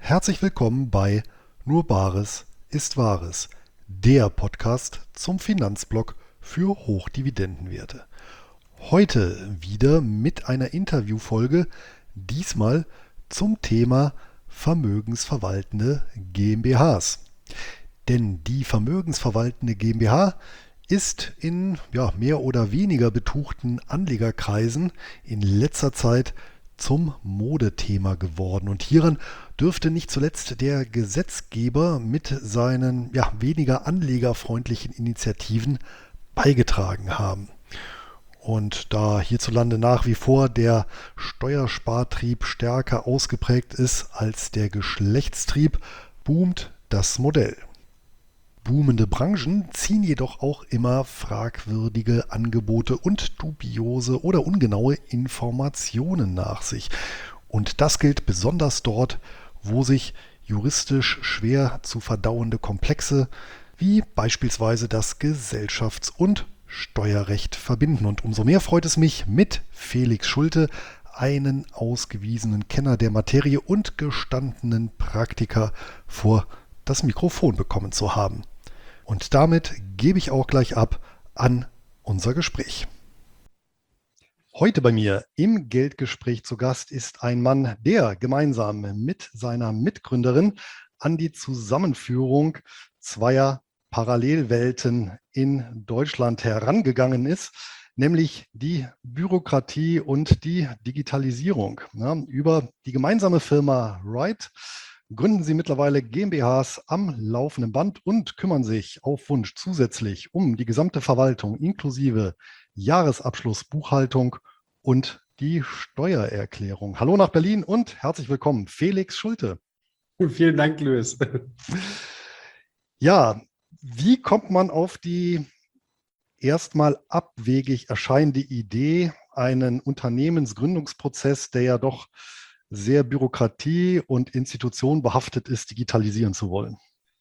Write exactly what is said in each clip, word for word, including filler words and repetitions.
Herzlich willkommen bei Nur Bares ist Wahres, der Podcast zum Finanzblog für Hochdividendenwerte. Heute wieder mit einer Interviewfolge, diesmal zum Thema vermögensverwaltende GmbHs. Denn die vermögensverwaltende GmbH ist in ja, mehr oder weniger betuchten Anlegerkreisen in letzter Zeit zum Modethema geworden. Und hieran dürfte nicht zuletzt der Gesetzgeber mit seinen ja, weniger anlegerfreundlichen Initiativen beigetragen haben. Und da hierzulande nach wie vor der Steuerspartrieb stärker ausgeprägt ist als der Geschlechtstrieb, boomt das Modell. Boomende Branchen ziehen jedoch auch immer fragwürdige Angebote und dubiose oder ungenaue Informationen nach sich. Und das gilt besonders dort, wo sich juristisch schwer zu verdauende Komplexe wie beispielsweise das Gesellschafts- und Steuerrecht verbinden. Und umso mehr freut es mich, mit Felix Schulte einen ausgewiesenen Kenner der Materie und gestandenen Praktiker vor das Mikrofon bekommen zu haben. Und damit gebe ich auch gleich ab an unser Gespräch. Heute bei mir im Geldgespräch zu Gast ist ein Mann, der gemeinsam mit seiner Mitgründerin an die Zusammenführung zweier Parallelwelten in Deutschland herangegangen ist, nämlich die Bürokratie und die Digitalisierung. Ja, über die gemeinsame Firma Right gründen sie mittlerweile GmbHs am laufenden Band und kümmern sich auf Wunsch zusätzlich um die gesamte Verwaltung inklusive Jahresabschluss, Buchhaltung und die Steuererklärung. Hallo nach Berlin und herzlich willkommen, Felix Schulte. Vielen Dank, Luis. Ja, wie kommt man auf die erstmal abwegig erscheinende Idee, einen Unternehmensgründungsprozess, der ja doch sehr Bürokratie und Institution behaftet ist, digitalisieren zu wollen?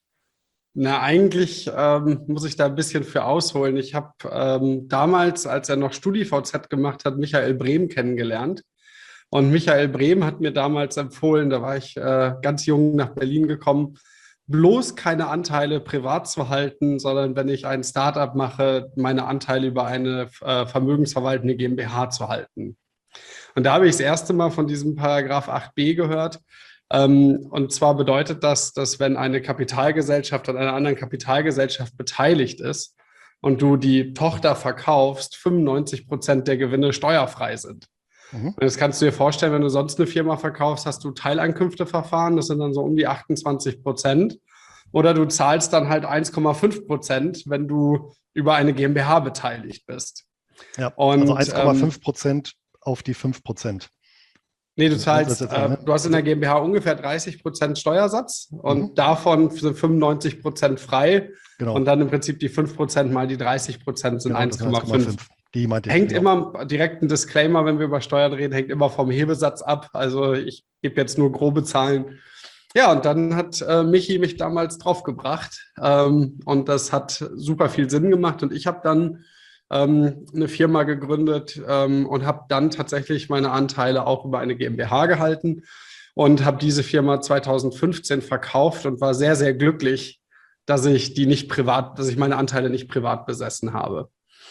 Na, eigentlich ähm, muss ich da ein bisschen für ausholen. Ich habe ähm, damals, als er noch StudiVZ gemacht hat, Michael Brehm kennengelernt. Und Michael Brehm hat mir damals empfohlen, da war ich äh, ganz jung nach Berlin gekommen, bloß keine Anteile privat zu halten, sondern wenn ich ein Startup mache, meine Anteile über eine äh, vermögensverwaltende GmbH zu halten. Und da habe ich das erste Mal von diesem Paragraph acht b gehört. Ähm, und zwar bedeutet das, dass wenn eine Kapitalgesellschaft an einer anderen Kapitalgesellschaft beteiligt ist und du die Tochter verkaufst, fünfundneunzig Prozent der Gewinne steuerfrei sind. Mhm. Und das kannst du dir vorstellen, wenn du sonst eine Firma verkaufst, hast du Teilankünfteverfahren, das sind dann so um die achtundzwanzig Prozent. Oder du zahlst dann halt eins Komma fünf Prozent, wenn du über eine GmbH beteiligt bist. Ja, und, also eins Komma fünf Prozent ähm, auf die fünf Prozent. Nee, du So kann man das zahlst, jetzt äh, sagen, ne? du hast in der Also, GmbH ungefähr dreißig Prozent Steuersatz und mhm, davon sind fünfundneunzig Prozent frei genau, und dann im Prinzip die fünf Prozent mal die dreißig Prozent sind genau, das sind eins Komma eins Komma fünf. fünf. Die meinte ich, Hängt genau. immer, direkt ein Disclaimer, wenn wir über Steuern reden, hängt immer vom Hebesatz ab. Also ich gebe jetzt nur grobe Zahlen. Ja, und dann hat äh, Michi mich damals draufgebracht ähm, und das hat super viel Sinn gemacht und ich habe dann ähm, eine Firma gegründet ähm, und habe dann tatsächlich meine Anteile auch über eine GmbH gehalten und habe diese Firma zweitausendfünfzehn verkauft und war sehr, sehr glücklich, dass ich die nicht privat, dass ich meine Anteile nicht privat besessen habe.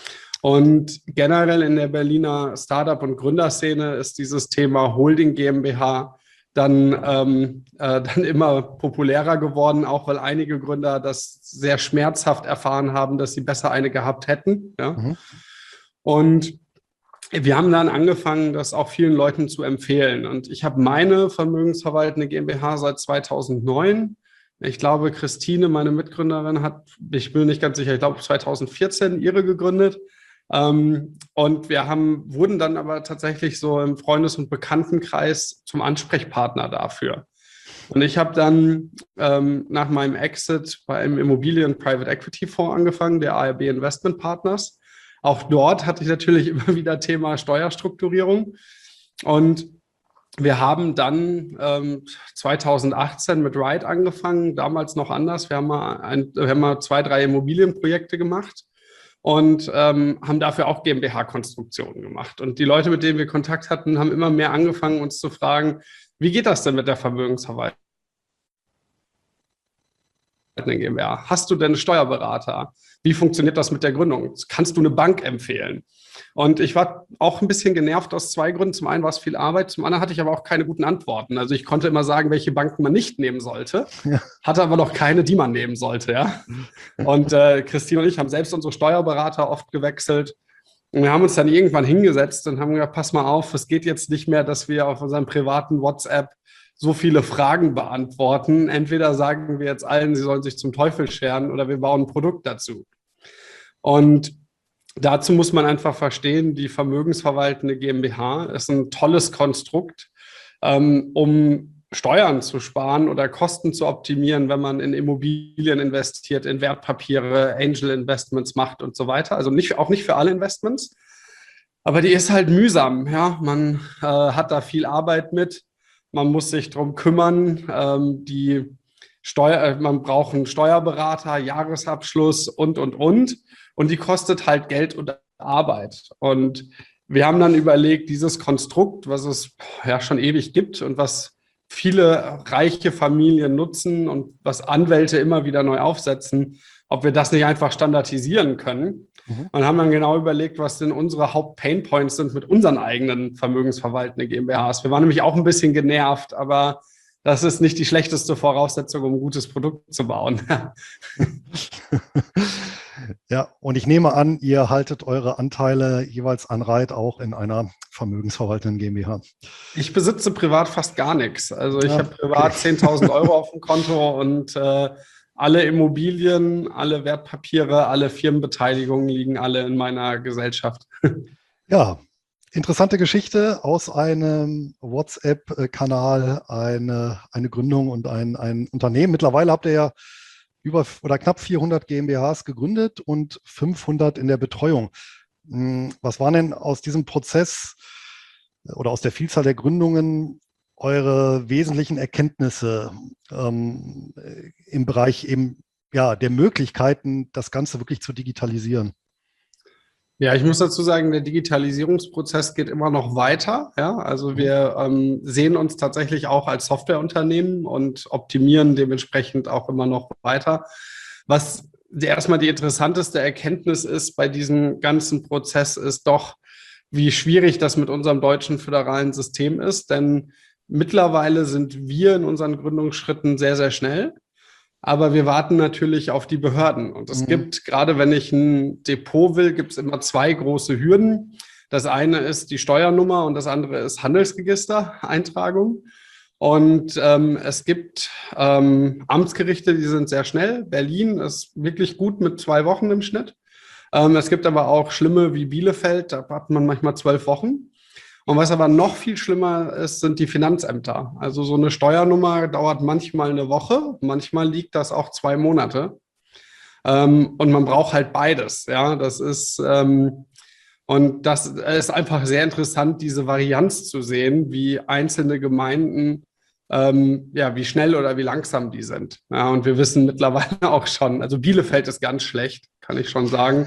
Und generell in der Berliner Startup- und Gründerszene ist dieses Thema Holding GmbH dann, ähm, äh, dann immer populärer geworden, auch weil einige Gründer das sehr schmerzhaft erfahren haben, dass sie besser eine gehabt hätten. Ja? Mhm. Und wir haben dann angefangen, das auch vielen Leuten zu empfehlen. Und ich habe meine vermögensverwaltende GmbH seit zweitausendneun. Ich glaube, Christine, meine Mitgründerin, hat, ich bin nicht ganz sicher, ich glaube zweitausendvierzehn ihre gegründet. Ähm, und wir haben, wurden dann aber tatsächlich so im Freundes- und Bekanntenkreis zum Ansprechpartner dafür. Und ich habe dann ähm, nach meinem Exit bei einem Immobilien-Private-Equity-Fonds angefangen, der A R B Investment Partners. Auch dort hatte ich natürlich immer wieder Thema Steuerstrukturierung. Und wir haben dann ähm, zweitausendachtzehn mit Ride angefangen, damals noch anders. Wir haben mal, ein, wir haben mal zwei, drei Immobilienprojekte gemacht und ähm, haben dafür auch GmbH-Konstruktionen gemacht. Und die Leute, mit denen wir Kontakt hatten, haben immer mehr angefangen, uns zu fragen, wie geht das denn mit der Vermögensverwaltung? eine GmbH? Hast du denn einen Steuerberater? Wie funktioniert das mit der Gründung? Kannst du eine Bank empfehlen? Und ich war auch ein bisschen genervt aus zwei Gründen. Zum einen war es viel Arbeit, zum anderen hatte ich aber auch keine guten Antworten. Also ich konnte immer sagen, welche Banken man nicht nehmen sollte, Ja. hatte aber noch keine, die man nehmen sollte. Ja? Und äh, Christine und ich haben selbst unsere Steuerberater oft gewechselt. Und wir haben uns dann irgendwann hingesetzt und haben gesagt, pass mal auf, es geht jetzt nicht mehr, dass wir auf unserem privaten WhatsApp so viele Fragen beantworten. Entweder sagen wir jetzt allen, sie sollen sich zum Teufel scheren oder wir bauen ein Produkt dazu. Und dazu muss man einfach verstehen, die vermögensverwaltende GmbH ist ein tolles Konstrukt, ähm, um Steuern zu sparen oder Kosten zu optimieren, wenn man in Immobilien investiert, in Wertpapiere, Angel Investments macht und so weiter. Also nicht, auch nicht für alle Investments. Aber die ist halt mühsam. Ja? Man äh, hat da viel Arbeit mit. Man muss sich darum kümmern. Ähm, die Steuer, man braucht einen Steuerberater, Jahresabschluss und, und, und. Und die kostet halt Geld und Arbeit. Und wir haben dann überlegt, dieses Konstrukt, was es ja schon ewig gibt und was viele reiche Familien nutzen und was Anwälte immer wieder neu aufsetzen, ob wir das nicht einfach standardisieren können. Mhm. Und haben dann genau überlegt, was denn unsere Haupt-Painpoints sind mit unseren eigenen vermögensverwaltenden GmbHs. Wir waren nämlich auch ein bisschen genervt, aber das ist nicht die schlechteste Voraussetzung, um ein gutes Produkt zu bauen. Ja, und ich nehme an, ihr haltet eure Anteile jeweils an Reit auch in einer vermögensverwaltenden GmbH. Ich besitze privat fast gar nichts. Also ich ja, habe privat okay. zehntausend Euro auf dem Konto und äh, alle Immobilien, alle Wertpapiere, alle Firmenbeteiligungen liegen alle in meiner Gesellschaft. Ja, interessante Geschichte aus einem WhatsApp-Kanal, eine, eine Gründung und ein, ein Unternehmen. Mittlerweile habt ihr ja über oder knapp vierhundert GmbHs gegründet und fünfhundert in der Betreuung. Was waren denn aus diesem Prozess oder aus der Vielzahl der Gründungen eure wesentlichen Erkenntnisse ähm, im Bereich eben ja, der Möglichkeiten, das Ganze wirklich zu digitalisieren? Ja, ich muss dazu sagen, der Digitalisierungsprozess geht immer noch weiter. Ja, also wir ähm, sehen uns tatsächlich auch als Softwareunternehmen und optimieren dementsprechend auch immer noch weiter. Was erstmal die interessanteste Erkenntnis ist bei diesem ganzen Prozess, ist doch, wie schwierig das mit unserem deutschen föderalen System ist. Denn mittlerweile sind wir in unseren Gründungsschritten sehr, sehr schnell. Aber wir warten natürlich auf die Behörden. Und es mhm. gibt, gerade wenn ich ein Depot will, gibt es immer zwei große Hürden. Das eine ist die Steuernummer und das andere ist Handelsregistereintragung. Und ähm, es gibt ähm, Amtsgerichte, die sind sehr schnell. Berlin ist wirklich gut mit zwei Wochen im Schnitt. Ähm, es gibt aber auch schlimme wie Bielefeld, da hat man manchmal zwölf Wochen. Und was aber noch viel schlimmer ist, sind die Finanzämter. Also so eine Steuernummer dauert manchmal eine Woche, manchmal liegt das auch zwei Monate. Ähm, und man braucht halt beides. Ja, das ist ähm, und das ist einfach sehr interessant, diese Varianz zu sehen, wie einzelne Gemeinden, ähm, ja, wie schnell oder wie langsam die sind. Ja, und wir wissen mittlerweile auch schon, also Bielefeld ist ganz schlecht, kann ich schon sagen.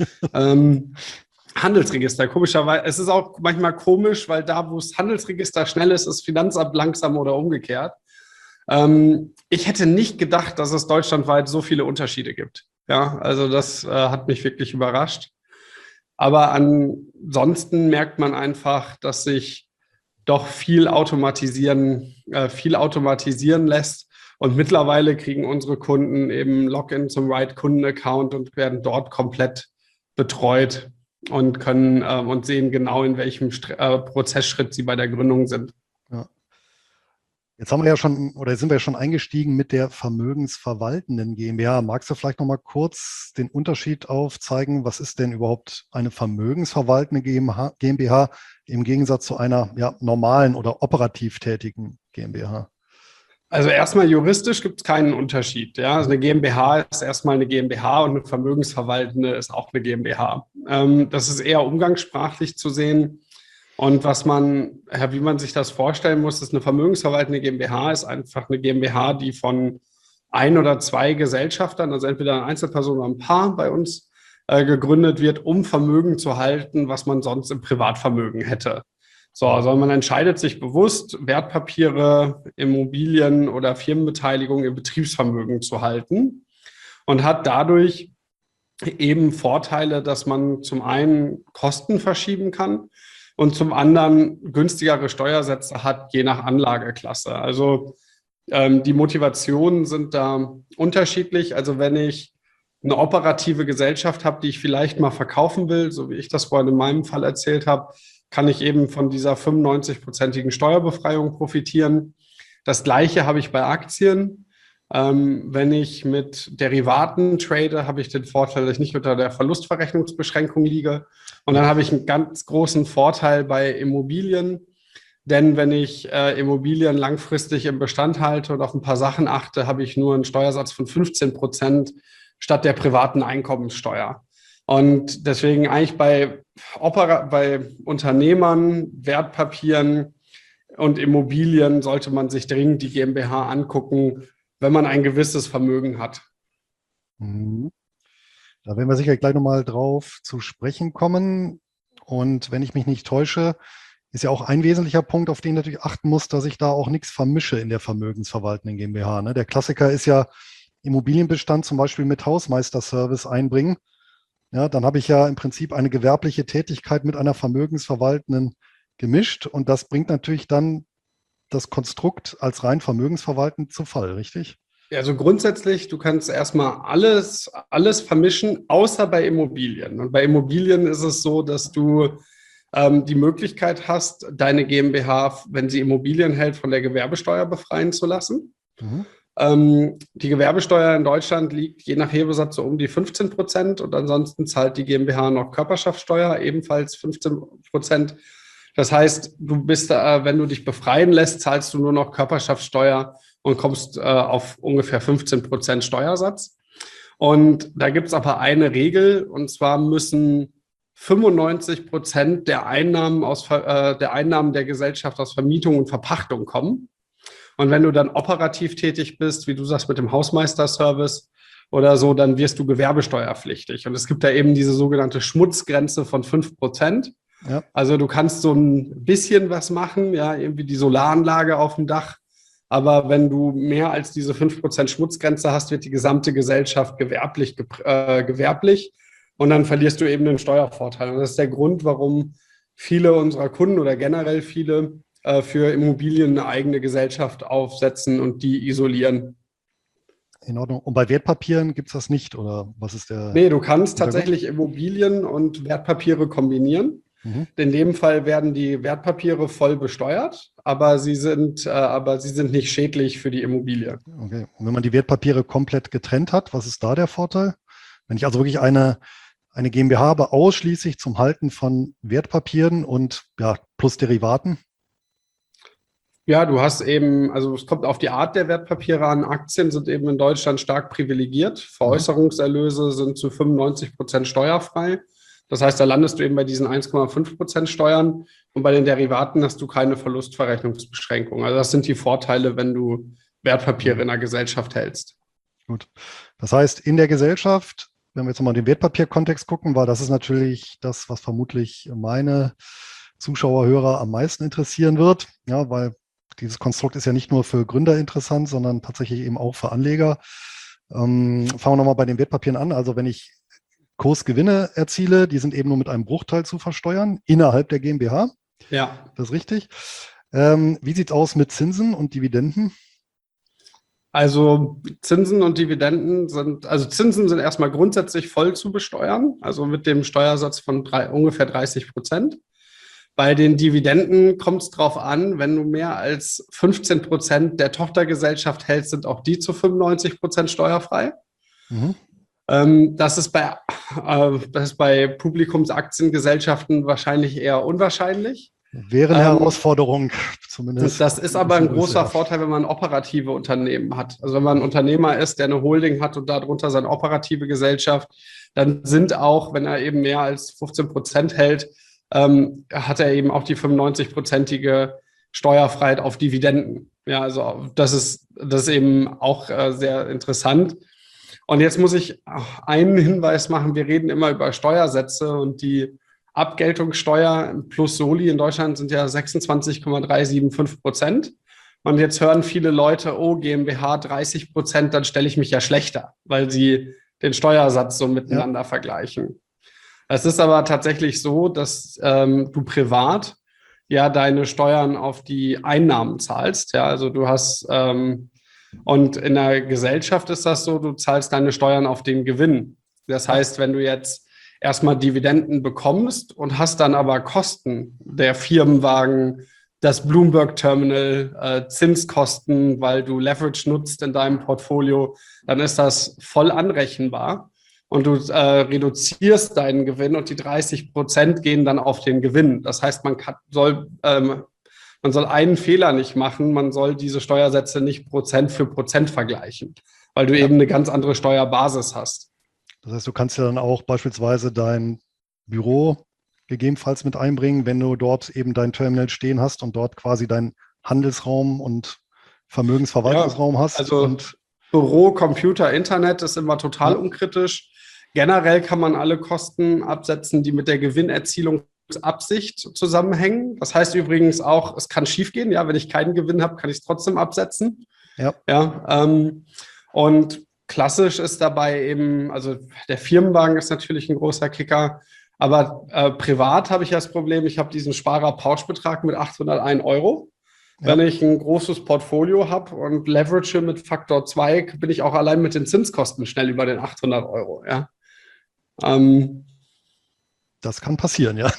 ähm, Handelsregister, komischerweise. Es ist auch manchmal komisch, weil da, wo das Handelsregister schnell ist, ist Finanzamt langsam oder umgekehrt. Ähm, ich hätte nicht gedacht, dass es deutschlandweit so viele Unterschiede gibt. Ja, also das äh, hat mich wirklich überrascht. Aber ansonsten merkt man einfach, dass sich doch viel automatisieren, äh, viel automatisieren lässt. Und mittlerweile kriegen unsere Kunden eben Login zum Right-Kunden-Account und werden dort komplett betreut und können äh, und sehen genau, in welchem St- äh, Prozessschritt sie bei der Gründung sind. Ja. Jetzt haben wir ja schon, oder sind wir ja schon eingestiegen mit der vermögensverwaltenden GmbH. Magst du vielleicht noch mal kurz den Unterschied aufzeigen? Was ist denn überhaupt eine vermögensverwaltende GmbH im Gegensatz zu einer ja, normalen oder operativ tätigen GmbH? Also erstmal juristisch gibt es keinen Unterschied. Ja? Also eine GmbH ist erstmal eine GmbH und eine vermögensverwaltende ist auch eine GmbH. Ähm, das ist eher umgangssprachlich zu sehen. Und was man, wie man sich das vorstellen muss, ist eine vermögensverwaltende GmbH ist einfach eine GmbH, die von ein oder zwei Gesellschaftern, also entweder eine Einzelperson oder ein Paar bei uns äh, gegründet wird, um Vermögen zu halten, was man sonst im Privatvermögen hätte. So, also man entscheidet sich bewusst, Wertpapiere, Immobilien oder Firmenbeteiligung im Betriebsvermögen zu halten. und hat dadurch eben Vorteile, dass man zum einen Kosten verschieben kann und zum anderen günstigere Steuersätze hat, je nach Anlageklasse. Also ähm, die Motivationen sind da unterschiedlich. Also wenn ich eine operative Gesellschaft habe, die ich vielleicht mal verkaufen will, so wie ich das vorhin in meinem Fall erzählt habe, kann ich eben von dieser fünfundneunzig-prozentigen Steuerbefreiung profitieren. Das Gleiche habe ich bei Aktien. Ähm, wenn ich mit Derivaten trade, habe ich den Vorteil, dass ich nicht unter der Verlustverrechnungsbeschränkung liege. Und dann habe ich einen ganz großen Vorteil bei Immobilien. Denn wenn ich äh, Immobilien langfristig im Bestand halte und auf ein paar Sachen achte, habe ich nur einen Steuersatz von fünfzehn Prozent statt der privaten Einkommenssteuer. Und deswegen eigentlich bei, Opera, bei Unternehmern, Wertpapieren und Immobilien sollte man sich dringend die GmbH angucken, wenn man ein gewisses Vermögen hat. Mhm. Da werden wir sicher gleich nochmal drauf zu sprechen kommen. Und wenn ich mich nicht täusche, ist ja auch ein wesentlicher Punkt, auf den ich natürlich achten muss, dass ich da auch nichts vermische in der vermögensverwaltenden GmbH. Ne? Der Klassiker ist ja Immobilienbestand zum Beispiel mit Hausmeisterservice einbringen. Ja, dann habe ich ja im Prinzip eine gewerbliche Tätigkeit mit einer vermögensverwaltenden gemischt. Und das bringt natürlich dann das Konstrukt als rein vermögensverwaltend zu Fall, richtig? Also grundsätzlich, du kannst erstmal alles, alles vermischen, außer bei Immobilien. Und bei Immobilien ist es so, dass du ähm, die Möglichkeit hast, deine GmbH, wenn sie Immobilien hält, von der Gewerbesteuer befreien zu lassen. Mhm. Ähm, die Gewerbesteuer in Deutschland liegt je nach Hebesatz so um die fünfzehn Prozent und ansonsten zahlt die GmbH noch Körperschaftssteuer, ebenfalls fünfzehn Prozent. Das heißt, du bist, äh, wenn du dich befreien lässt, zahlst du nur noch Körperschaftssteuer und kommst äh, auf ungefähr fünfzehn Prozent Steuersatz. Und da gibt es aber eine Regel, und zwar müssen fünfundneunzig Prozent der Einnahmen aus äh, der Einnahmen der Gesellschaft aus Vermietung und Verpachtung kommen. Und wenn du dann operativ tätig bist, wie du sagst, mit dem Hausmeisterservice oder so, dann wirst du gewerbesteuerpflichtig. Und es gibt da eben diese sogenannte Schmutzgrenze von fünf Prozent. Ja. Also du kannst so ein bisschen was machen, ja, irgendwie die Solaranlage auf dem Dach. Aber wenn du mehr als diese fünf Prozent Schmutzgrenze hast, wird die gesamte Gesellschaft gewerblich, äh, gewerblich. Und dann verlierst du eben den Steuervorteil. Und das ist der Grund, warum viele unserer Kunden oder generell viele äh, für Immobilien eine eigene Gesellschaft aufsetzen und die isolieren. In Ordnung. Und bei Wertpapieren gibt es das nicht, oder was ist der? Nee, du kannst tatsächlich Immobilien und Wertpapiere kombinieren. Mhm. In dem Fall werden die Wertpapiere voll besteuert, aber sie sind, äh, aber sie sind nicht schädlich für die Immobilie. Okay. Und wenn man die Wertpapiere komplett getrennt hat, was ist da der Vorteil? Wenn ich also wirklich eine, eine GmbH habe, ausschließlich zum Halten von Wertpapieren und ja, plus Derivaten? Ja, du hast eben, also es kommt auf die Art der Wertpapiere an. Aktien sind eben in Deutschland stark privilegiert. Veräußerungserlöse sind zu fünfundneunzig Prozent steuerfrei. Das heißt, da landest du eben bei diesen eins Komma fünf Prozent Steuern und bei den Derivaten hast du keine Verlustverrechnungsbeschränkung. Also das sind die Vorteile, wenn du Wertpapiere in der Gesellschaft hältst. Gut. Das heißt, in der Gesellschaft, wenn wir jetzt nochmal den Wertpapierkontext gucken, weil das ist natürlich das, was vermutlich meine Zuschauer, Hörer am meisten interessieren wird, ja, weil dieses Konstrukt ist ja nicht nur für Gründer interessant, sondern tatsächlich eben auch für Anleger. Ähm, fangen wir nochmal bei den Wertpapieren an. Also wenn ich Kursgewinne erziele, die sind eben nur mit einem Bruchteil zu versteuern, innerhalb der GmbH. Ja. Das ist richtig. Ähm, wie sieht es aus mit Zinsen und Dividenden? Also Zinsen und Dividenden sind, also Zinsen sind erstmal grundsätzlich voll zu besteuern, also mit dem Steuersatz von drei, ungefähr dreißig Prozent. Bei den Dividenden kommt es drauf an, wenn du mehr als fünfzehn Prozent der Tochtergesellschaft hältst, sind auch die zu fünfundneunzig Prozent steuerfrei. Mhm. Ähm, das ist bei, äh, das ist bei Publikumsaktiengesellschaften wahrscheinlich eher unwahrscheinlich. Wäre eine ähm, Herausforderung zumindest. Das ist aber ein großer größer. Vorteil, wenn man operative Unternehmen hat. Also wenn man ein Unternehmer ist, der eine Holding hat und darunter seine operative Gesellschaft, dann sind auch, wenn er eben mehr als fünfzehn Prozent hält, ähm, hat er eben auch die fünfundneunzig-prozentige Steuerfreiheit auf Dividenden. Ja, also das ist, das ist eben auch äh, sehr interessant. Und jetzt muss ich einen Hinweis machen. Wir reden immer über Steuersätze und die Abgeltungssteuer plus Soli in Deutschland sind ja sechsundzwanzig Komma drei sieben fünf Prozent. Und jetzt hören viele Leute, oh, GmbH dreißig Prozent, dann stelle ich mich ja schlechter, weil sie den Steuersatz so miteinander ja. vergleichen. Es ist aber tatsächlich so, dass ähm, du privat ja deine Steuern auf die Einnahmen zahlst. Ja, also du hast ähm, und in der Gesellschaft ist das so, du zahlst deine Steuern auf den Gewinn. Das heißt, wenn du jetzt erstmal Dividenden bekommst und hast dann aber Kosten, der Firmenwagen, das Bloomberg-Terminal, äh, Zinskosten, weil du Leverage nutzt in deinem Portfolio, dann ist das voll anrechenbar. Und du äh, reduzierst deinen Gewinn und die dreißig Prozent gehen dann auf den Gewinn. Das heißt, man kann, soll, ähm, man soll einen Fehler nicht machen, man soll diese Steuersätze nicht Prozent für Prozent vergleichen, weil du ja. eben eine ganz andere Steuerbasis hast. Das heißt, du kannst ja dann auch beispielsweise dein Büro gegebenenfalls mit einbringen, wenn du dort eben dein Terminal stehen hast und dort quasi deinen Handelsraum und Vermögensverwaltungsraum ja, hast. Also und Büro, Computer, Internet ist immer total ja. unkritisch. Generell kann man alle Kosten absetzen, die mit der Gewinnerzielungsabsicht zusammenhängen. Das heißt übrigens auch, es kann schiefgehen. Ja, wenn ich keinen Gewinn habe, kann ich es trotzdem absetzen. Ja. Ja, ähm, und klassisch ist dabei eben, also der Firmenwagen ist natürlich ein großer Kicker, aber äh, privat habe ich das Problem, ich habe diesen Sparer-Pauschbetrag mit achthundertein Euro. Ja. Wenn ich ein großes Portfolio habe und leverage mit Faktor zwei, bin ich auch allein mit den Zinskosten schnell über den achthundert Euro. Ja. Ähm, das kann passieren, ja.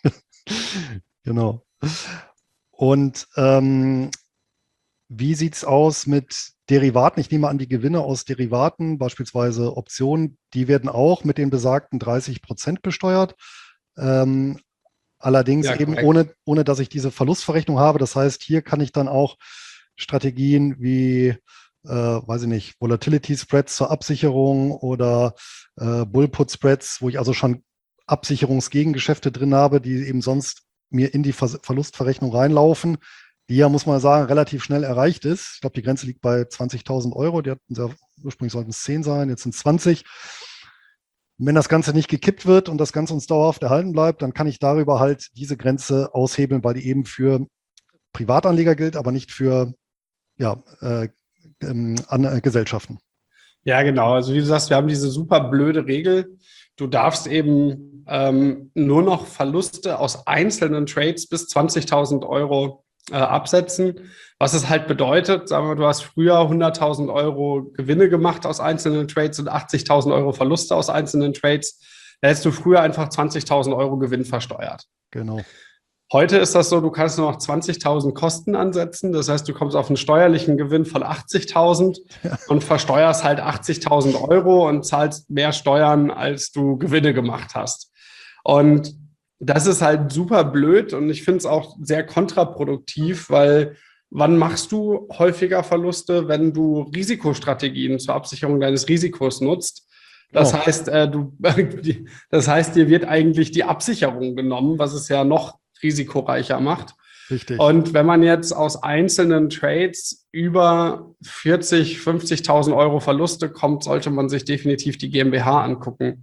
Genau. Und ähm, wie sieht es aus mit Derivaten? Ich nehme an, die Gewinne aus Derivaten, beispielsweise Optionen, die werden auch mit den besagten dreißig Prozent besteuert. Ähm, allerdings ja, eben ohne, ohne, dass ich diese Verlustverrechnung habe. Das heißt, hier kann ich dann auch Strategien wie, äh, weiß ich nicht, Volatility Spreads zur Absicherung oder äh, Bullput Spreads, wo ich also schon Absicherungsgegengeschäfte drin habe, die eben sonst mir in die Ver- Verlustverrechnung reinlaufen, die ja, muss man sagen, relativ schnell erreicht ist. Ich glaube, die Grenze liegt bei zwanzigtausend Euro. Die hatten ja, ursprünglich sollten es zehn sein, jetzt sind es zwanzig. Und wenn das Ganze nicht gekippt wird und das Ganze uns dauerhaft erhalten bleibt, dann kann ich darüber halt diese Grenze aushebeln, weil die eben für Privatanleger gilt, aber nicht für ja, äh, ähm, an, äh, Gesellschaften. Ja, genau. Also wie du sagst, wir haben diese super blöde Regel. Du darfst eben ähm, nur noch Verluste aus einzelnen Trades bis zwanzigtausend Euro äh, absetzen. Was es halt bedeutet, sagen wir, du hast früher hunderttausend Euro Gewinne gemacht aus einzelnen Trades und achtzigtausend Euro Verluste aus einzelnen Trades. Da hättest du früher einfach zwanzigtausend Euro Gewinn versteuert. Genau. Heute ist das so, du kannst nur noch zwanzigtausend Kosten ansetzen. Das heißt, du kommst auf einen steuerlichen Gewinn von achtzigtausend ja. und versteuerst halt achtzigtausend Euro und zahlst mehr Steuern, als du Gewinne gemacht hast. Und das ist halt super blöd und ich finde es auch sehr kontraproduktiv, weil wann machst du häufiger Verluste, wenn du Risikostrategien zur Absicherung deines Risikos nutzt? Das oh. heißt, äh, du, das heißt, dir wird eigentlich die Absicherung genommen, was es ja noch risikoreicher macht. Richtig. Und wenn man jetzt aus einzelnen Trades über vierzig, fünfzigtausend Euro Verluste kommt, sollte man sich definitiv die GmbH angucken.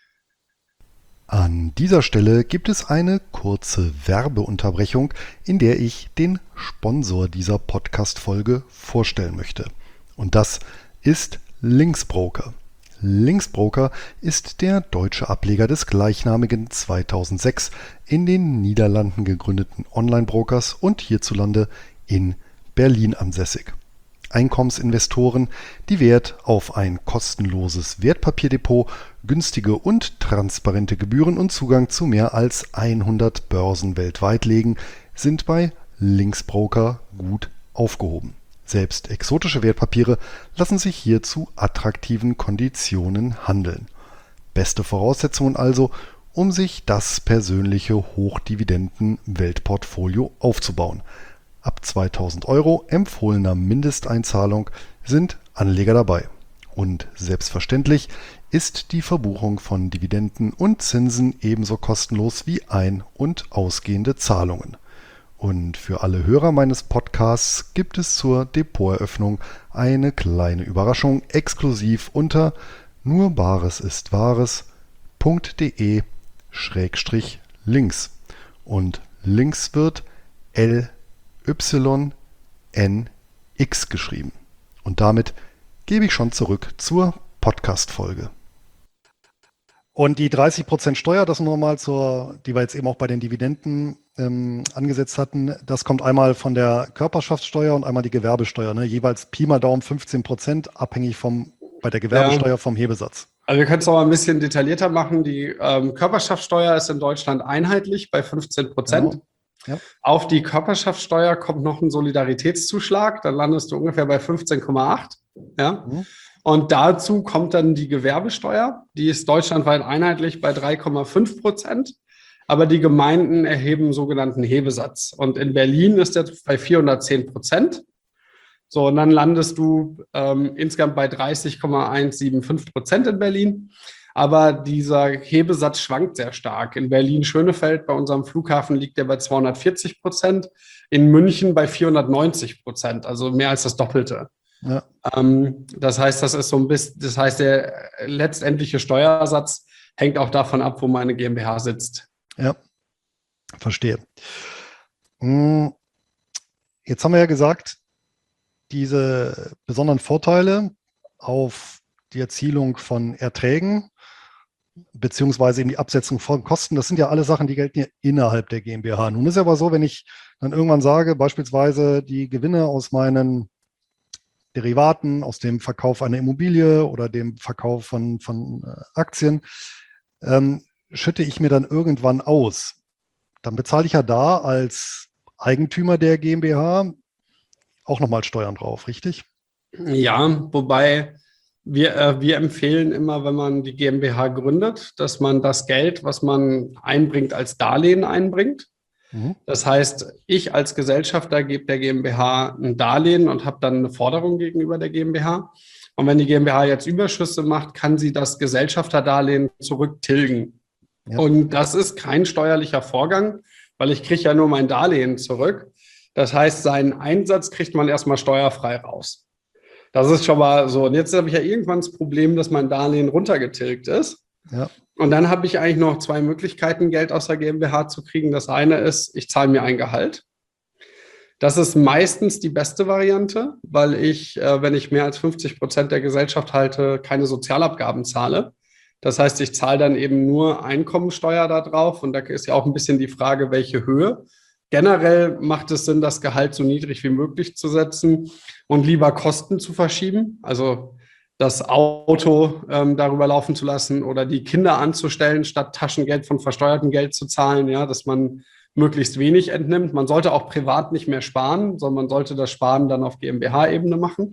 An dieser Stelle gibt es eine kurze Werbeunterbrechung, in der ich den Sponsor dieser Podcast-Folge vorstellen möchte. Und das ist Linksbroker. Linksbroker ist der deutsche Ableger des gleichnamigen zweitausendsechs in den Niederlanden gegründeten Online-Brokers und hierzulande in Berlin ansässig. Einkommensinvestoren, die Wert auf ein kostenloses Wertpapierdepot, günstige und transparente Gebühren und Zugang zu mehr als hundert Börsen weltweit legen, sind bei Linksbroker gut aufgehoben. Selbst exotische Wertpapiere lassen sich hier zu attraktiven Konditionen handeln. Beste Voraussetzungen also, um sich das persönliche Hochdividenden-Weltportfolio aufzubauen. Ab zweitausend Euro empfohlener Mindesteinzahlung sind Anleger dabei. Und selbstverständlich ist die Verbuchung von Dividenden und Zinsen ebenso kostenlos wie ein- und ausgehende Zahlungen. Und für alle Hörer meines Podcasts gibt es zur Depoteröffnung eine kleine Überraschung exklusiv unter nurbaresistwahres.de schrägstrich links. Und links wird L Y N X geschrieben. Und damit gebe ich schon zurück zur Podcast-Folge. Und die dreißig Prozent Steuer, das nur mal zur, die wir jetzt eben auch bei den Dividenden ähm, angesetzt hatten, das kommt einmal von der Körperschaftssteuer und einmal die Gewerbesteuer, ne? Jeweils Pi mal Daumen fünfzehn Prozent, abhängig vom, bei der Gewerbesteuer ja. vom Hebesatz. Also wir können es auch mal ein bisschen detaillierter machen. Die ähm, Körperschaftssteuer ist in Deutschland einheitlich bei fünfzehn Prozent. Genau. Ja. Auf die Körperschaftssteuer kommt noch ein Solidaritätszuschlag, dann landest du ungefähr bei fünfzehn Komma acht. Ja. Mhm. Und dazu kommt dann die Gewerbesteuer, die ist deutschlandweit einheitlich bei drei Komma fünf Prozent. Aber die Gemeinden erheben einen sogenannten Hebesatz. Und in Berlin ist der bei vierhundertzehn Prozent. So, und dann landest du ähm, insgesamt bei dreißig Komma hundertfünfundsiebzig Prozent in Berlin. Aber dieser Hebesatz schwankt sehr stark. In Berlin-Schönefeld, bei unserem Flughafen, liegt der bei zweihundertvierzig Prozent. In München bei vierhundertneunzig Prozent, also mehr als das Doppelte. Ja. Ähm, das heißt, das ist so ein bisschen, das heißt, der letztendliche Steuersatz hängt auch davon ab, wo meine GmbH sitzt. Ja, verstehe. Jetzt haben wir ja gesagt, diese besonderen Vorteile auf die Erzielung von Erträgen beziehungsweise in die Absetzung von Kosten, das sind ja alle Sachen, die gelten ja innerhalb der GmbH. Nun ist es aber so, wenn ich dann irgendwann sage, beispielsweise die Gewinne aus meinen Derivaten, aus dem Verkauf einer Immobilie oder dem Verkauf von, von Aktien, ähm, schütte ich mir dann irgendwann aus. Dann bezahle ich ja da als Eigentümer der GmbH auch nochmal Steuern drauf, richtig? Ja, wobei wir, äh, wir empfehlen immer, wenn man die GmbH gründet, dass man das Geld, was man einbringt, als Darlehen einbringt. Mhm. Das heißt, ich als Gesellschafter gebe der GmbH ein Darlehen und habe dann eine Forderung gegenüber der GmbH. Und wenn die GmbH jetzt Überschüsse macht, kann sie das Gesellschafterdarlehen zurücktilgen. Ja. Und das ist kein steuerlicher Vorgang, weil ich kriege ja nur mein Darlehen zurück. Das heißt, seinen Einsatz kriegt man erstmal steuerfrei raus. Das ist schon mal so. Und jetzt habe ich ja irgendwann das Problem, dass mein Darlehen runtergetilgt ist. Ja. Und dann habe ich eigentlich noch zwei Möglichkeiten, Geld aus der GmbH zu kriegen. Das eine ist, ich zahle mir ein Gehalt. Das ist meistens die beste Variante, weil ich, äh, wenn ich mehr als fünfzig Prozent der Gesellschaft halte, keine Sozialabgaben zahle. Das heißt, ich zahle dann eben nur Einkommensteuer da drauf. Und da ist ja auch ein bisschen die Frage, welche Höhe. Generell macht es Sinn, das Gehalt so niedrig wie möglich zu setzen und lieber Kosten zu verschieben. Also das Auto ähm, darüber laufen zu lassen oder die Kinder anzustellen, statt Taschengeld von versteuertem Geld zu zahlen, ja, dass man möglichst wenig entnimmt. Man sollte auch privat nicht mehr sparen, sondern man sollte das Sparen dann auf GmbH-Ebene machen.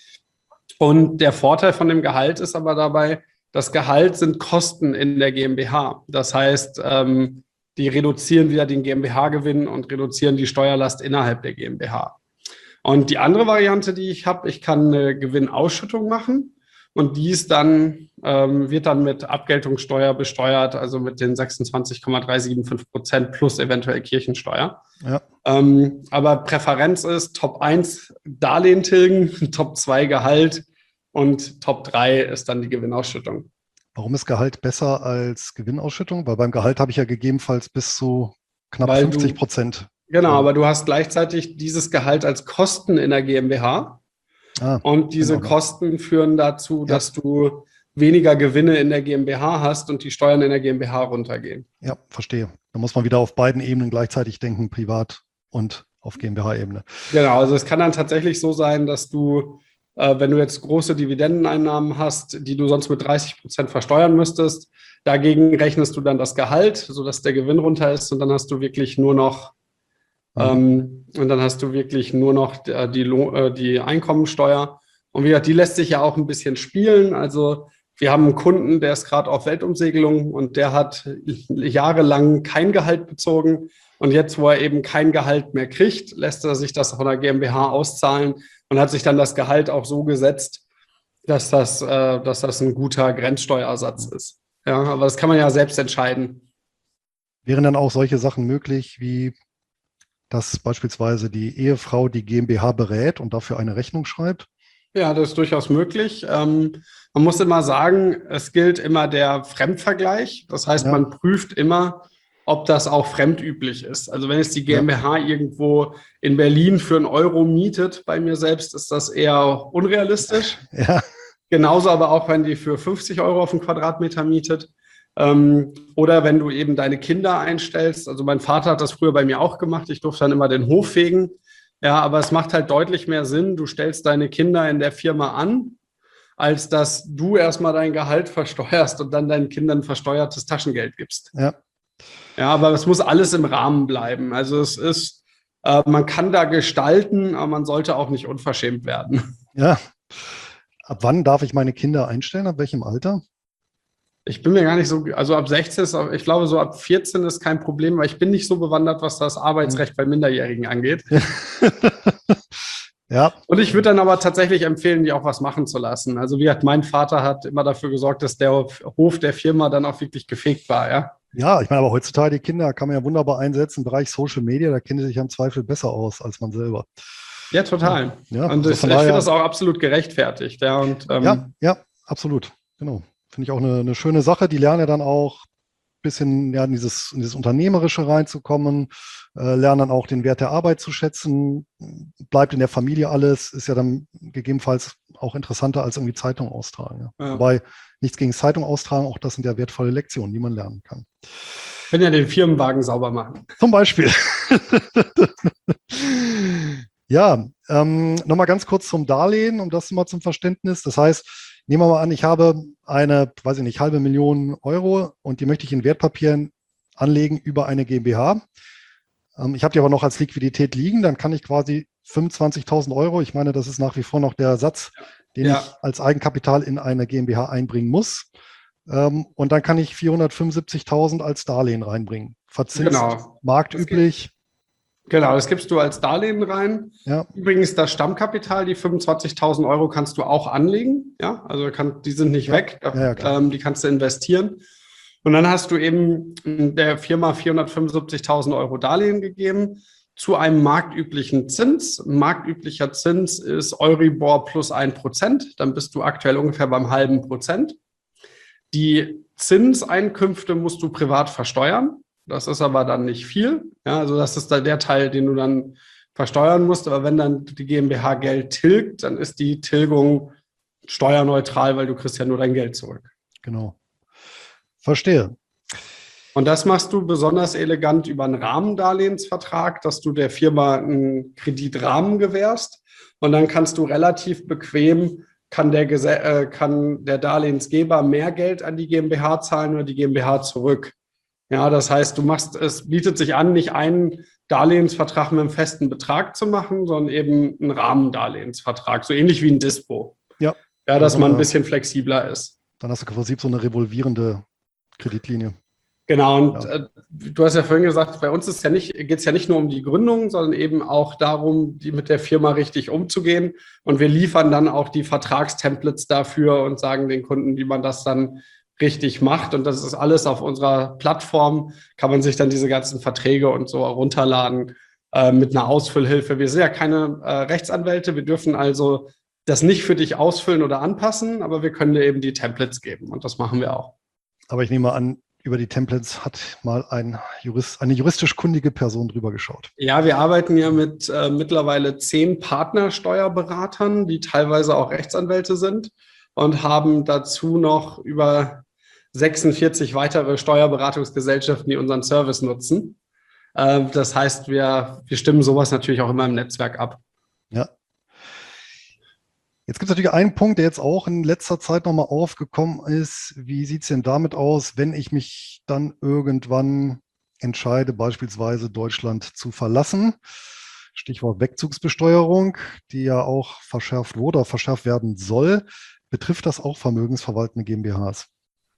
Und der Vorteil von dem Gehalt ist aber dabei, das Gehalt sind Kosten in der GmbH. Das heißt, ähm, die reduzieren wieder den GmbH-Gewinn und reduzieren die Steuerlast innerhalb der GmbH. Und die andere Variante, die ich habe, ich kann eine Gewinnausschüttung machen und die ist dann, ähm, wird dann mit Abgeltungssteuer besteuert, also mit den sechsundzwanzig Komma dreihundertfünfundsiebzig Prozent plus eventuell Kirchensteuer. Ja. Ähm, aber Präferenz ist Top eins Darlehen tilgen, Top zwei Gehalt und Top drei ist dann die Gewinnausschüttung. Warum ist Gehalt besser als Gewinnausschüttung? Weil beim Gehalt habe ich ja gegebenenfalls bis zu knapp Weil fünfzig du, Prozent. Genau, aber du hast gleichzeitig dieses Gehalt als Kosten in der GmbH. Ah, und diese Kosten führen dazu, ja. dass du weniger Gewinne in der GmbH hast und die Steuern in der GmbH runtergehen. Ja, verstehe. Da muss man wieder auf beiden Ebenen gleichzeitig denken, privat und auf GmbH-Ebene. Genau, also es kann dann tatsächlich so sein, dass du wenn du jetzt große Dividendeneinnahmen hast, die du sonst mit dreißig Prozent versteuern müsstest, dagegen rechnest du dann das Gehalt, sodass der Gewinn runter ist und dann hast du wirklich nur noch mhm. ähm, und dann hast du wirklich nur noch die, die, die Einkommensteuer. Und wie gesagt, die lässt sich ja auch ein bisschen spielen. Also wir haben einen Kunden, der ist gerade auf Weltumsegelung und der hat jahrelang kein Gehalt bezogen. Und jetzt, wo er eben kein Gehalt mehr kriegt, lässt er sich das von der GmbH auszahlen und hat sich dann das Gehalt auch so gesetzt, dass das, äh, dass das ein guter Grenzsteuersatz ist. Ja, aber das kann man ja selbst entscheiden. Wären dann auch solche Sachen möglich, wie dass beispielsweise die Ehefrau die GmbH berät und dafür eine Rechnung schreibt? Ja, das ist durchaus möglich. Ähm, man muss immer sagen, es gilt immer der Fremdvergleich. Das heißt, ja. man prüft immer, ob das auch fremdüblich ist. Also wenn jetzt die GmbH ja. irgendwo in Berlin für einen Euro mietet, bei mir selbst, ist das eher unrealistisch. Ja. Genauso aber auch, wenn die für fünfzig Euro auf den Quadratmeter mietet. Ähm, oder wenn du eben deine Kinder einstellst. Also mein Vater hat das früher bei mir auch gemacht. Ich durfte dann immer den Hof fegen. Ja, aber es macht halt deutlich mehr Sinn, du stellst deine Kinder in der Firma an, als dass du erstmal dein Gehalt versteuerst und dann deinen Kindern versteuertes Taschengeld gibst. Ja. Ja, aber es muss alles im Rahmen bleiben. Also es ist, äh, man kann da gestalten, aber man sollte auch nicht unverschämt werden. Ja. Ab wann darf ich meine Kinder einstellen? Ab welchem Alter? Ich bin mir gar nicht so, also ab sechzehn ist, ich glaube, so ab vierzehn ist kein Problem, weil ich bin nicht so bewandert, was das Arbeitsrecht bei Minderjährigen angeht. Ja. Und ich würde dann aber tatsächlich empfehlen, die auch was machen zu lassen. Also wie gesagt, mein Vater hat immer dafür gesorgt, dass der Hof der Firma dann auch wirklich gefegt war, ja. Ja, ich meine, aber heutzutage die Kinder kann man ja wunderbar einsetzen im Bereich Social Media, da kennen sie sich ja im Zweifel besser aus als man selber. Ja, total. Ja, und also ich, ich finde das auch absolut gerechtfertigt. Ja, und, ähm, ja, ja, absolut. Genau. Finde ich auch eine, eine schöne Sache. Die lernen ja dann auch ein bisschen ja, in, dieses, in dieses Unternehmerische reinzukommen, äh, lernen dann auch den Wert der Arbeit zu schätzen, bleibt in der Familie alles, ist ja dann gegebenenfalls auch interessanter als irgendwie Zeitung austragen. Ja. Ja. Wobei nichts gegen Zeitung austragen, auch das sind ja wertvolle Lektionen, die man lernen kann. Können ja den Firmenwagen sauber machen. Zum Beispiel. Ja, ähm, nochmal ganz kurz zum Darlehen, um das mal zum Verständnis. Das heißt, nehmen wir mal an, ich habe eine, weiß ich nicht, halbe Million Euro und die möchte ich in Wertpapieren anlegen über eine GmbH. Ähm, ich habe die aber noch als Liquidität liegen, dann kann ich quasi fünfundzwanzigtausend Euro, ich meine, das ist nach wie vor noch der Satz, den ja. ich als Eigenkapital in eine GmbH einbringen muss. Ähm, und dann kann ich vierhundertfünfundsiebzigtausend als Darlehen reinbringen. Verzinst, genau. marktüblich. Genau, das gibst du als Darlehen rein. Ja. Übrigens, das Stammkapital, die fünfundzwanzigtausend Euro kannst du auch anlegen. Ja, also kann, die sind nicht ja. weg. Ja, ja, ähm, die kannst du investieren. Und dann hast du eben der Firma vierhundertfünfundsiebzigtausend Euro Darlehen gegeben zu einem marktüblichen Zins. Marktüblicher Zins ist Euribor plus ein Prozent. Dann bist du aktuell ungefähr beim halben Prozent. Die Zinseinkünfte musst du privat versteuern. Das ist aber dann nicht viel. Ja, also das ist dann der Teil, den du dann versteuern musst. Aber wenn dann die GmbH Geld tilgt, dann ist die Tilgung steuerneutral, weil du kriegst ja nur dein Geld zurück. Genau. Verstehe. Und das machst du besonders elegant über einen Rahmendarlehensvertrag, dass du der Firma einen Kreditrahmen gewährst. Und dann kannst du relativ bequem, kann der, äh, kann der Darlehensgeber mehr Geld an die GmbH zahlen oder die GmbH zurück. Ja, das heißt, du machst, es bietet sich an, nicht einen Darlehensvertrag mit einem festen Betrag zu machen, sondern eben einen Rahmendarlehensvertrag, so ähnlich wie ein Dispo. Ja. Ja, dass man ein bisschen flexibler ist. Dann hast du im Prinzip so eine revolvierende Kreditlinie. Genau, und ja. äh, du hast ja vorhin gesagt, bei uns ist ja nicht, geht es ja nicht nur um die Gründung, sondern eben auch darum, die mit der Firma richtig umzugehen. Und wir liefern dann auch die Vertragstemplates dafür und sagen den Kunden, wie man das dann richtig macht. Und das ist alles auf unserer Plattform, kann man sich dann diese ganzen Verträge und so runterladen äh, mit einer Ausfüllhilfe. Wir sind ja keine äh, Rechtsanwälte, wir dürfen also das nicht für dich ausfüllen oder anpassen, aber wir können dir eben die Templates geben und das machen wir auch. Aber ich nehme an, über die Templates hat mal ein Jurist, eine juristisch kundige Person drüber geschaut. Ja, wir arbeiten ja mit äh, mittlerweile zehn Partnersteuerberatern, die teilweise auch Rechtsanwälte sind und haben dazu noch über sechsundvierzig weitere Steuerberatungsgesellschaften, die unseren Service nutzen. Äh, das heißt, wir, wir stimmen sowas natürlich auch immer im Netzwerk ab. Ja. Jetzt gibt es natürlich einen Punkt, der jetzt auch in letzter Zeit nochmal aufgekommen ist. Wie sieht es denn damit aus, wenn ich mich dann irgendwann entscheide, beispielsweise Deutschland zu verlassen? Stichwort Wegzugsbesteuerung, die ja auch verschärft wurde oder verschärft werden soll. Betrifft das auch vermögensverwaltende GmbHs?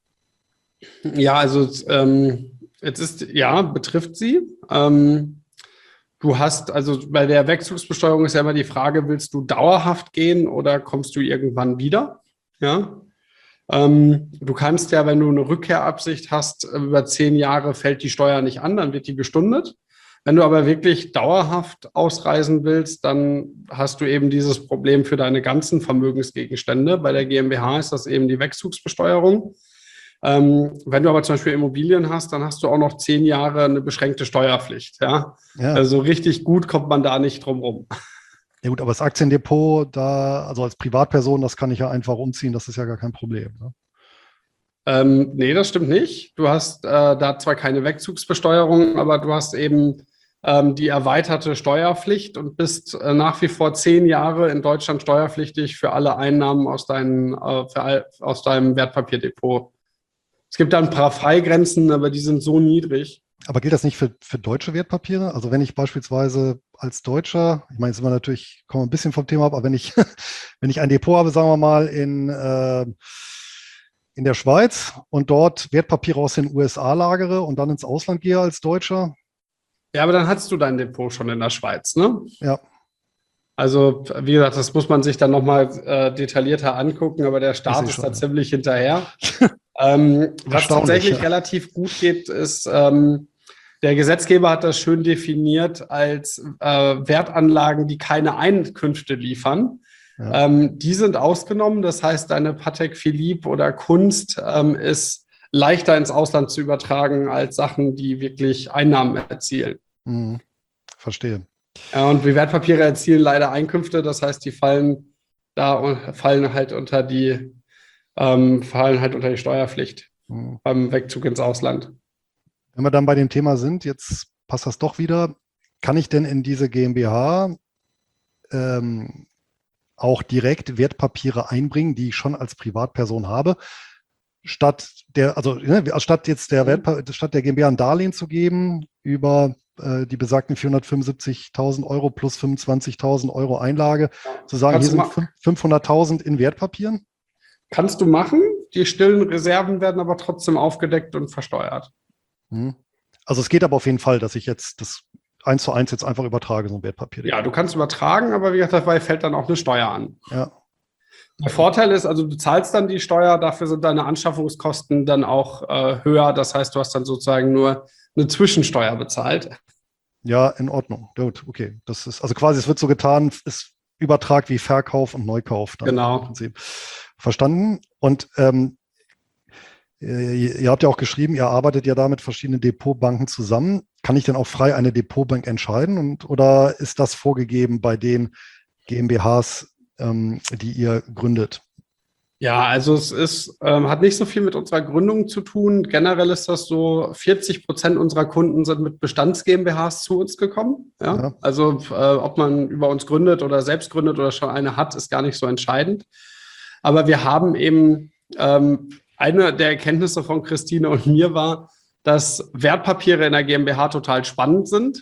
Ja, also ähm, jetzt ist, ja, betrifft sie. Ähm, du hast, also bei der Wegzugsbesteuerung ist ja immer die Frage, willst du dauerhaft gehen oder kommst du irgendwann wieder? Ja. Ähm, du kannst ja, wenn du eine Rückkehrabsicht hast, über zehn Jahre fällt die Steuer nicht an, dann wird die gestundet. Wenn du aber wirklich dauerhaft ausreisen willst, dann hast du eben dieses Problem für deine ganzen Vermögensgegenstände. Bei der GmbH ist das eben die Wegzugsbesteuerung. Ähm, wenn du aber zum Beispiel Immobilien hast, dann hast du auch noch zehn Jahre eine beschränkte Steuerpflicht. Ja? Ja. Also richtig gut kommt man da nicht drum rum. Ja gut, aber das Aktiendepot da, also als Privatperson, das kann ich ja einfach umziehen, das ist ja gar kein Problem. Ne? Ähm, nee, das stimmt nicht. Du hast äh, da zwar keine Wegzugsbesteuerung, aber du hast eben ähm, die erweiterte Steuerpflicht und bist äh, nach wie vor zehn Jahre in Deutschland steuerpflichtig für alle Einnahmen aus, deinen, äh, für all, aus deinem Wertpapierdepot. Es gibt da ein paar Freigrenzen, aber die sind so niedrig. Aber gilt das nicht für, für deutsche Wertpapiere? Also wenn ich beispielsweise als Deutscher, ich meine, jetzt sind wir natürlich, kommen wir ein bisschen vom Thema ab, aber wenn ich, wenn ich ein Depot habe, sagen wir mal, in, äh, in der Schweiz und dort Wertpapiere aus den U S A lagere und dann ins Ausland gehe als Deutscher. Ja, aber dann hast du dein Depot schon in der Schweiz, ne? Ja. Also, wie gesagt, das muss man sich dann nochmal äh, detaillierter angucken, aber der Staat ist schon, da ja. ziemlich hinterher. ähm, was tatsächlich ja. relativ gut geht, ist, ähm, der Gesetzgeber hat das schön definiert als äh, Wertanlagen, die keine Einkünfte liefern. Ja. Ähm, die sind ausgenommen. Das heißt, deine Patek Philippe oder Kunst ähm, ist leichter ins Ausland zu übertragen als Sachen, die wirklich Einnahmen erzielen. Hm, verstehe. Ja, und die Wertpapiere erzielen leider Einkünfte. Das heißt, die fallen da fallen halt unter die ähm, fallen halt unter die Steuerpflicht Hm. beim Wegzug ins Ausland. Wenn wir dann bei dem Thema sind, jetzt passt das doch wieder. Kann ich denn in diese GmbH ähm, auch direkt Wertpapiere einbringen, die ich schon als Privatperson habe, statt der, also ne, statt jetzt der Wertpa statt der GmbH ein Darlehen zu geben über äh, die besagten vierhundertfünfundsiebzigtausend Euro plus fünfundzwanzigtausend Euro Einlage, zu sagen, Kannst hier du sind fünfhunderttausend in Wertpapieren? Kannst du machen. Die stillen Reserven werden aber trotzdem aufgedeckt und versteuert. Hm. Also es geht aber auf jeden Fall, dass ich jetzt das eins zu eins jetzt einfach übertrage, so ein Wertpapier. Ja, du kannst übertragen, aber wie gesagt, dabei fällt dann auch eine Steuer an. Ja. Der Vorteil ist, also du zahlst dann die Steuer, dafür sind deine Anschaffungskosten dann auch äh, höher. Das heißt, du hast dann sozusagen nur eine Zwischensteuer bezahlt. Ja, in Ordnung. Gut, okay. Das ist, also quasi, es wird so getan, ist Übertrag wie Verkauf und Neukauf. Dann Genau. Im Prinzip. Verstanden. Und ähm, ihr, ihr habt ja auch geschrieben, ihr arbeitet ja da mit verschiedenen Depotbanken zusammen. Kann ich denn auch frei eine Depotbank entscheiden? Und, oder ist das vorgegeben bei den GmbHs, ähm, die ihr gründet? Ja, also es ist, ähm, hat nicht so viel mit unserer Gründung zu tun. Generell ist das so, vierzig Prozent unserer Kunden sind mit Bestands-GmbHs zu uns gekommen. Ja? Ja. Also äh, ob man über uns gründet oder selbst gründet oder schon eine hat, ist gar nicht so entscheidend. Aber wir haben eben, ähm, eine der Erkenntnisse von Christine und mir war, dass Wertpapiere in der GmbH total spannend sind,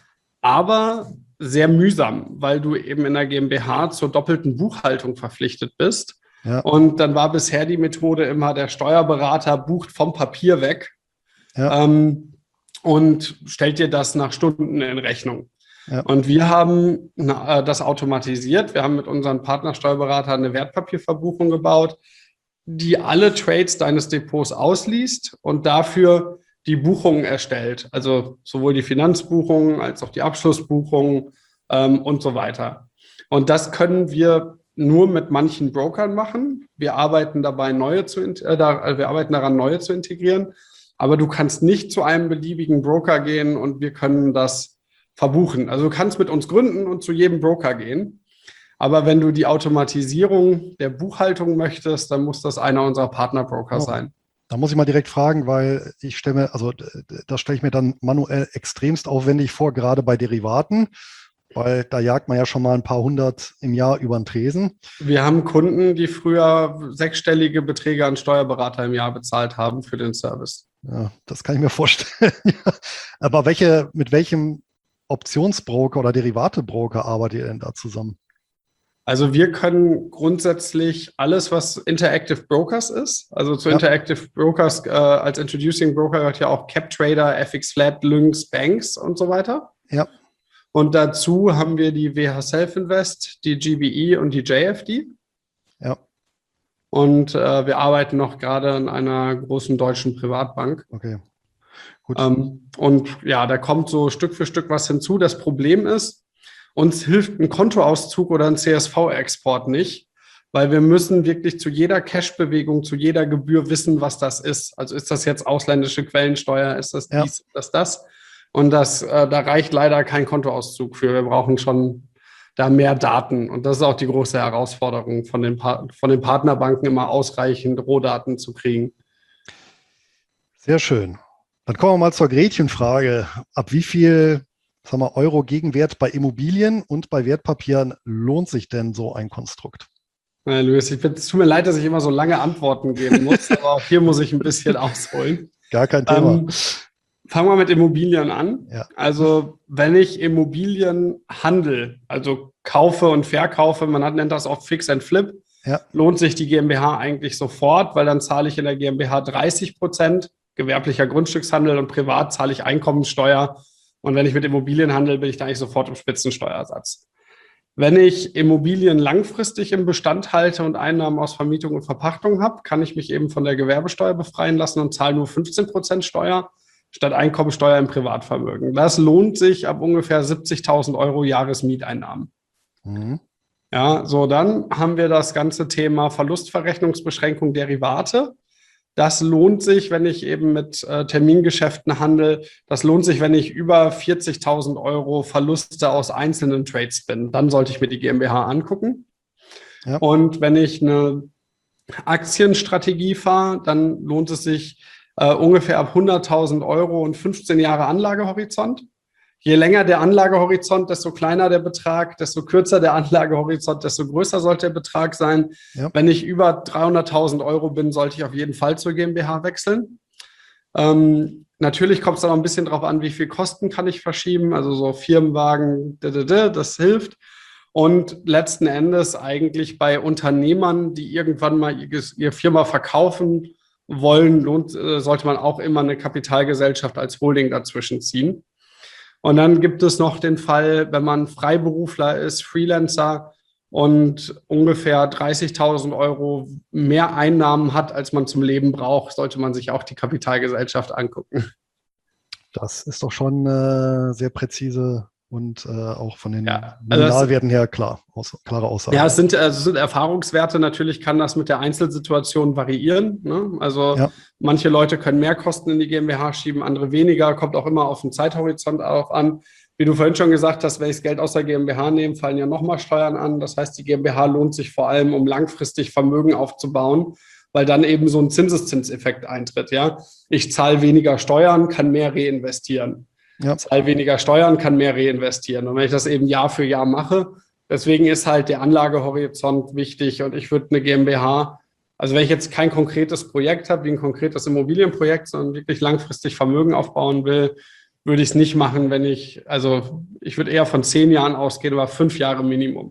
aber sehr mühsam, weil du eben in der GmbH zur doppelten Buchhaltung verpflichtet bist. Ja. Und dann war bisher die Methode immer, der Steuerberater bucht vom Papier weg ja. ähm, und stellt dir das nach Stunden in Rechnung. Ja. Und wir haben na, das automatisiert. Wir haben mit unseren Partnersteuerberatern eine Wertpapierverbuchung gebaut, die alle Trades deines Depots ausliest und dafür die Buchungen erstellt. Also sowohl die Finanzbuchungen als auch die Abschlussbuchungen ähm, und so weiter. Und das können wir nur mit manchen Brokern machen. Wir arbeiten dabei, neue zu, äh, da, wir arbeiten daran, neue zu integrieren. Aber du kannst nicht zu einem beliebigen Broker gehen und wir können das verbuchen. Also du kannst mit uns gründen und zu jedem Broker gehen. Aber wenn du die Automatisierung der Buchhaltung möchtest, dann muss das einer unserer Partnerbroker oh. sein. Da muss ich mal direkt fragen, weil ich stelle mir, also das stelle ich mir dann manuell extremst aufwendig vor, gerade bei Derivaten, weil da jagt man ja schon mal ein paar hundert im Jahr über den Tresen. Wir haben Kunden, die früher sechsstellige Beträge an Steuerberater im Jahr bezahlt haben für den Service. Ja, das kann ich mir vorstellen. Aber welche, mit welchem Optionsbroker oder Derivatebroker arbeitet ihr denn da zusammen? Also wir können grundsätzlich alles, was Interactive Brokers ist, also zu ja. Interactive Brokers äh, als Introducing Broker gehört ja auch CapTrader, F X Flat, Lynx, Banks und so weiter. Ja. Und dazu haben wir die W H Self Invest, die G B E und die J F D. Ja. Und äh, wir arbeiten noch gerade in einer großen deutschen Privatbank. Okay. Gut. Ähm, und ja, da kommt so Stück für Stück was hinzu. Das Problem ist, uns hilft ein Kontoauszug oder ein C S V-Export nicht, weil wir müssen wirklich zu jeder Cash-Bewegung, zu jeder Gebühr wissen, was das ist. Also ist das jetzt ausländische Quellensteuer, ist das dies, ja. ist das das? Und das, äh, da reicht leider kein Kontoauszug für. Wir brauchen schon da mehr Daten. Und das ist auch die große Herausforderung von den, pa- von den Partnerbanken, immer ausreichend Rohdaten zu kriegen. Sehr schön. Dann kommen wir mal zur Gretchenfrage. Ab wie viel, sagen wir, Euro Gegenwert bei Immobilien und bei Wertpapieren lohnt sich denn so ein Konstrukt? Ja, Luis, ich bin, es tut mir leid, dass ich immer so lange Antworten geben muss, aber auch hier muss ich ein bisschen ausholen. Gar kein Thema. Ähm, fangen wir mit Immobilien an. Ja. Also wenn ich Immobilien handle, also kaufe und verkaufe, man hat, nennt das auch Fix and Flip, ja. lohnt sich die GmbH eigentlich sofort, weil dann zahle ich in der GmbH dreißig Prozent, gewerblicher Grundstückshandel, und privat zahle ich Einkommensteuer. Und wenn ich mit Immobilien handle, bin ich da eigentlich sofort im Spitzensteuersatz. Wenn ich Immobilien langfristig im Bestand halte und Einnahmen aus Vermietung und Verpachtung habe, kann ich mich eben von der Gewerbesteuer befreien lassen und zahle nur fünfzehn Prozent Steuer statt Einkommensteuer im Privatvermögen. Das lohnt sich ab ungefähr siebzigtausend Euro Jahresmieteinnahmen. Mhm. Ja, so dann haben wir das ganze Thema Verlustverrechnungsbeschränkung Derivate. Das lohnt sich, wenn ich eben mit äh, Termingeschäften handle. Das lohnt sich, wenn ich über vierzigtausend Euro Verluste aus einzelnen Trades bin. Dann sollte ich mir die GmbH angucken. Ja. Und wenn ich eine Aktienstrategie fahre, dann lohnt es sich äh, ungefähr ab hunderttausend Euro und fünfzehn Jahre Anlagehorizont. Je länger der Anlagehorizont, desto kleiner der Betrag, desto kürzer der Anlagehorizont, desto größer sollte der Betrag sein. Ja. Wenn ich über dreihunderttausend Euro bin, sollte ich auf jeden Fall zur GmbH wechseln. Ähm, natürlich kommt es dann auch ein bisschen drauf an, wie viel Kosten kann ich verschieben. Also so Firmenwagen, das hilft. Und letzten Endes eigentlich bei Unternehmern, die irgendwann mal ihre Firma verkaufen wollen, lohnt, sollte man auch immer eine Kapitalgesellschaft als Holding dazwischen ziehen. Und dann gibt es noch den Fall, wenn man Freiberufler ist, Freelancer und ungefähr dreißigtausend Euro mehr Einnahmen hat, als man zum Leben braucht, sollte man sich auch die Kapitalgesellschaft angucken. Das ist doch schon äh, sehr präzise und äh, auch von den ja, also Nominalwerten her klar, aus, klare Aussage. Ja, es sind, also es sind Erfahrungswerte. Natürlich kann das mit der Einzelsituation variieren. Ne? Also ja. Manche Leute können mehr Kosten in die GmbH schieben, andere weniger. Kommt auch immer auf den Zeithorizont auch an. Wie du vorhin schon gesagt hast, wenn ich das Geld aus der GmbH nehme, fallen ja nochmal Steuern an. Das heißt, die GmbH lohnt sich vor allem, um langfristig Vermögen aufzubauen, weil dann eben so ein Zinseszinseffekt eintritt. Ja? Ich zahle weniger Steuern, kann mehr reinvestieren. Ja. Zahle weniger Steuern, kann mehr reinvestieren. Und wenn ich das eben Jahr für Jahr mache, deswegen ist halt der Anlagehorizont wichtig. Und ich würde eine GmbH, also wenn ich jetzt kein konkretes Projekt habe, wie ein konkretes Immobilienprojekt, sondern wirklich langfristig Vermögen aufbauen will, würde ich es nicht machen, wenn ich, also ich würde eher von zehn Jahren ausgehen, aber fünf Jahre Minimum.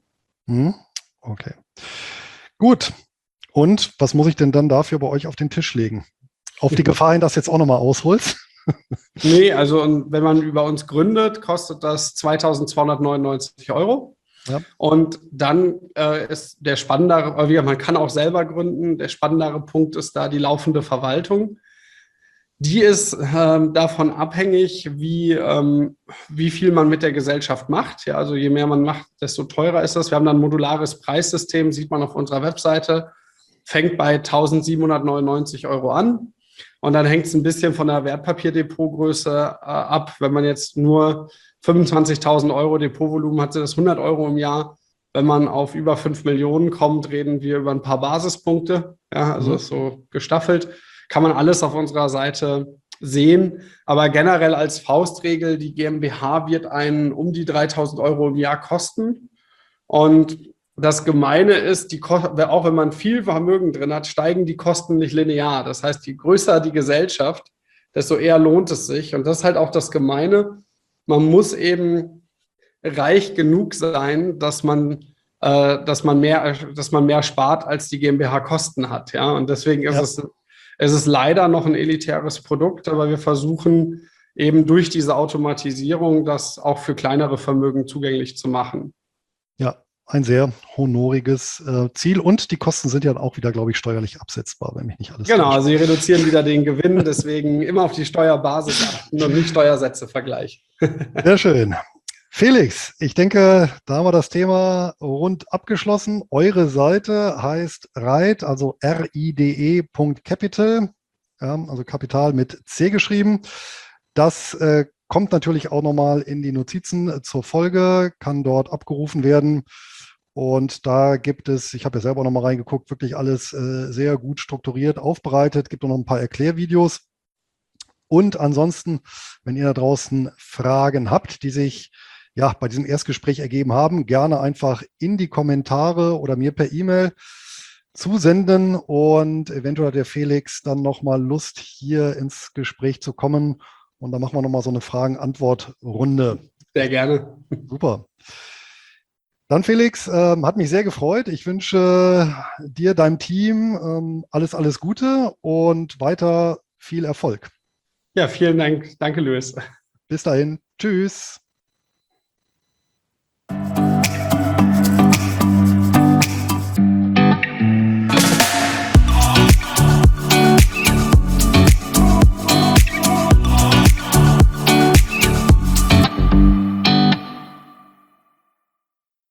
Okay. Gut. Und was muss ich denn dann dafür bei euch auf den Tisch legen? Auf die Gefahr hin, dass du jetzt auch nochmal ausholst. Nee, also und wenn man über uns gründet, kostet das zweitausendzweihundertneunundneunzig Euro. Ja. Und dann äh, ist der spannendere, wie man kann auch selber gründen, der spannendere Punkt ist da die laufende Verwaltung. Die ist ähm, davon abhängig, wie, ähm, wie viel man mit der Gesellschaft macht. Ja, also je mehr man macht, desto teurer ist das. Wir haben dann ein modulares Preissystem, sieht man auf unserer Webseite, fängt bei eintausendsiebenhundertneunundneunzig Euro an. Und dann hängt es ein bisschen von der Wertpapierdepotgröße äh, ab. Wenn man jetzt nur fünfundzwanzigtausend Euro Depotvolumen hat, sind das hundert Euro im Jahr. Wenn man auf über fünf Millionen kommt, reden wir über ein paar Basispunkte. Ja, also mhm. ist so gestaffelt. Kann man alles auf unserer Seite sehen. Aber generell als Faustregel, die GmbH wird einen um die dreitausend Euro im Jahr kosten. Und das Gemeine ist, die, auch wenn man viel Vermögen drin hat, steigen die Kosten nicht linear. Das heißt, je größer die Gesellschaft, desto eher lohnt es sich. Und das ist halt auch das Gemeine. Man muss eben reich genug sein, dass man, äh, dass man mehr, dass man mehr spart, als die GmbH Kosten hat. Ja? Und deswegen ist ja. es, es ist leider noch ein elitäres Produkt, aber wir versuchen eben durch diese Automatisierung das auch für kleinere Vermögen zugänglich zu machen. Ja. Ein sehr honoriges äh, Ziel und die Kosten sind ja auch wieder, glaube ich, steuerlich absetzbar, wenn mich nicht alles Genau, täuscht. Also sie reduzieren wieder den Gewinn, deswegen immer auf die Steuerbasis achten und nicht Steuersätze vergleichen. Sehr schön. Felix, ich denke, da haben wir das Thema rund abgeschlossen. Eure Seite heißt Ride, also R I D E Punkt Capital, ja, also Kapital mit C geschrieben. Das äh, kommt natürlich auch nochmal in die Notizen zur Folge, kann dort abgerufen werden. Und da gibt es, ich habe ja selber nochmal reingeguckt, wirklich alles äh, sehr gut strukturiert, aufbereitet, gibt auch noch ein paar Erklärvideos. Und ansonsten, wenn ihr da draußen Fragen habt, die sich ja bei diesem Erstgespräch ergeben haben, gerne einfach in die Kommentare oder mir per E-Mail zusenden und eventuell hat der Felix dann nochmal Lust, hier ins Gespräch zu kommen. Und dann machen wir nochmal so eine Fragen-Antwort-Runde. Sehr gerne. Super. Dann Felix, ähm, hat mich sehr gefreut. Ich wünsche dir, deinem Team ähm, alles, alles Gute und weiter viel Erfolg. Ja, vielen Dank. Danke, Luis. Bis dahin. Tschüss.